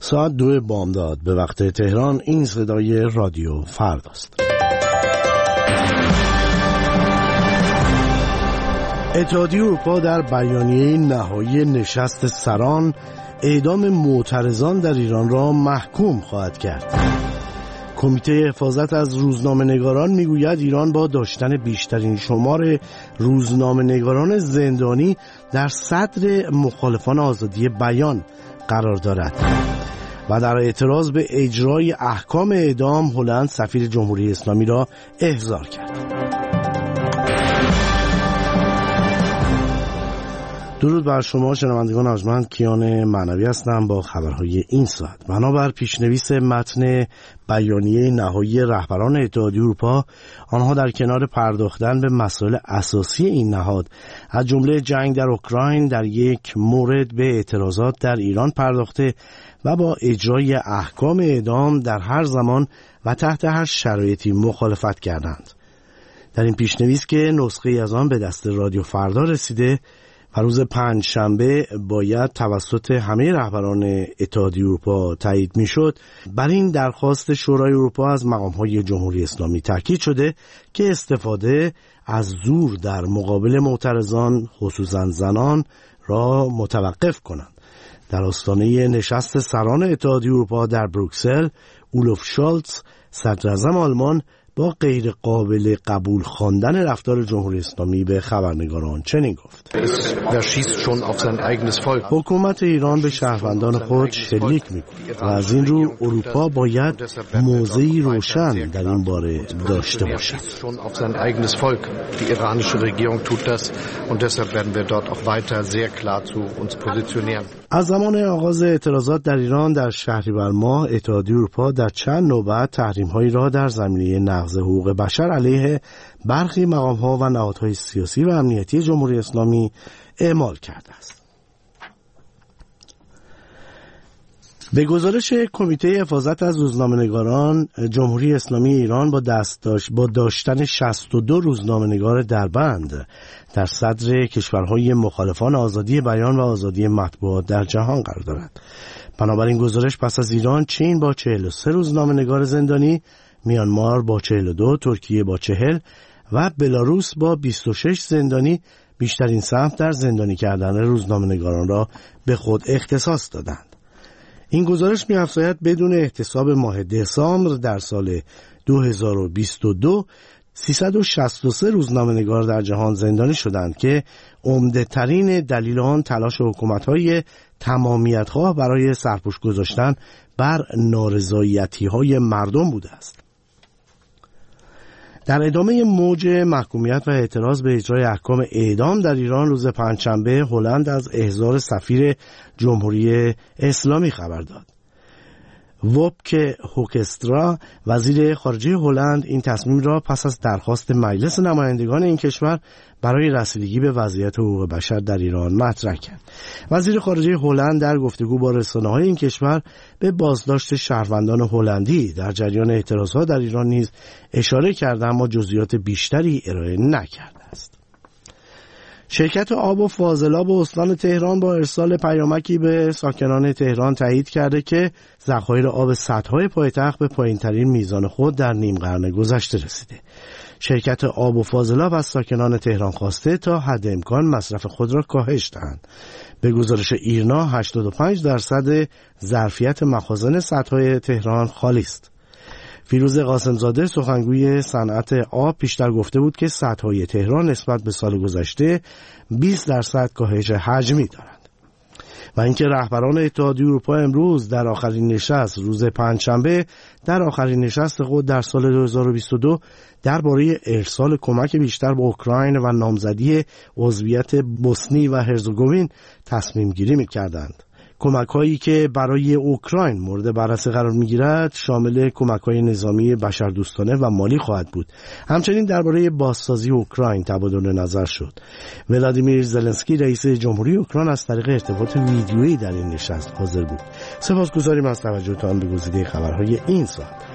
ساعت 2 بامداد به وقت تهران. این صدای رادیو فرداست. اتحادیه اروپا در بیانیه نهایی نشست سران اعدام معترضان در ایران را محکوم خواهد کرد. کمیته حفاظت از روزنامه‌نگاران میگوید ایران با داشتن بیشترین شمار روزنامه‌نگاران زندانی در صدر مخالفان آزادی بیان قرار دارد. و در اعتراض به اجرای احکام اعدام، هلند سفیر جمهوری اسلامی را احضار کرد. درود بر شما شنوندگان ارجمند، کیان معنوی هستم با خبرهای این ساعت. بنابر پیشنویس متن بیانیه نهایی رهبران اتحادیه اروپا، آنها در کنار پرداختن به مسائل اساسی این نهاد از جمله جنگ در اوکراین، در یک مورد به اعتراضات در ایران پرداخته و با اجرای احکام اعدام در هر زمان و تحت هر شرایطی مخالفت کردند. در این پیشنویس که نسخه از آن به دست رادیو فردا رسیده و روز پنجشنبه باید توسط همه رهبران اتحادیه اروپا تایید میشد، بر این درخواست شورای اروپا از مقام‌های جمهوری اسلامی تاکید شده که استفاده از زور در مقابل معترضان خصوصا زنان را متوقف کنند. در آستانه نشست سران اتحادیه اروپا در بروکسل، اولوف شالتز صدراعظم آلمان با غیر قابل قبول خواندن رفتار جمهوری اسلامی به خبرنگاران چنین گفت: حکومت ایران به شهروندان خود شلیک می‌کند و از این رو اروپا باید موضعی روشن در این باره داشته باشد. از زمان آغاز اعتراضات در ایران در شهریور ماه، اتحادیه اروپا در چند نوبت تحریم‌هایی را در زمینه نقض حقوق بشر علیه برخی مقام‌ها و نهادهای سیاسی و امنیتی جمهوری اسلامی اعمال کرده است. به گزارش کمیته حفاظت از روزنامه‌نگاران، جمهوری اسلامی ایران با داشتن 62 روزنامه‌نگار دربند در صدر کشورهای مخالفان آزادی بیان و آزادی مطبوعات در جهان قرار دارد. بنابراین گزارش پس از ایران، چین با 43 روزنامه‌نگار زندانی، میانمار با 42، ترکیه با 40 و بلاروس با 26 زندانی بیشترین سهم در زندانی کردن روزنامه‌نگاران را به خود اختصاص دادند. این گزارش می‌افزاید بدون احتساب ماه دسامبر در سال 2022 363 روزنامه‌نگار در جهان زندانی شدند که عمده‌ترین دلیل آن تلاش حکومت‌های تمامیت‌خواه برای سرپوش گذاشتن بر نارضایتی‌های مردم بوده است. در ادامه موج محکومیت و اعتراض به اجرای احکام اعدام در ایران، روز پنجشنبه هلند از احضار سفیر جمهوری اسلامی خبر داد. ووبکه هوکسترا، وزیر خارجه هلند، این تصمیم را پس از درخواست مجلس نمایندگان این کشور برای رسیدگی به وضعیت حقوق بشر در ایران مطرح کرد. وزیر خارجه هلند در گفتگو با رسانه‌های این کشور به بازداشت شهروندان هلندی در جریان اعتراضات در ایران نیز اشاره کرد، اما جزئیات بیشتری ارائه نکرده است. شرکت آب و فاضلاب استان تهران با ارسال پیامکی به ساکنان تهران تایید کرده که ذخایر آب سدهای پایتخت به پایین‌ترین میزان خود در نیم قرن گذشته رسیده. شرکت آب و فاضلاب از ساکنان تهران خواسته تا حد امکان مصرف خود را کاهش دهند. به گزارش ایرنا 85% ظرفیت مخازن سدهای تهران خالی است. فیروز قاسمزاده، سخنگوی صنعت آب، پیشتر گفته بود که سدهای تهران نسبت به سال گذشته 20% کاهش حجمی دارند. و اینکه رهبران اتحادیه اروپا امروز در آخرین نشست، روز پنجشنبه، در آخرین نشست خود در سال 2022 درباره ارسال کمک بیشتر به اوکراین و نامزدی عضویت بوسنی و هرزگوین تصمیم گیری می‌کردند. کمک‌هایی که برای اوکراین مورد بررسی قرار می‌گیرد شامل کمک‌های نظامی، بشردوستانه و مالی خواهد بود. همچنین درباره بازسازی اوکراین تبادل نظر شد. ولادیمیر زلنسکی، رئیس جمهوری اوکراین، از طریق ارتباط ویدیویی در این نشست حاضر بود. سپاسگزاریم از توجهتان به گزیده خبرهای این ساعت.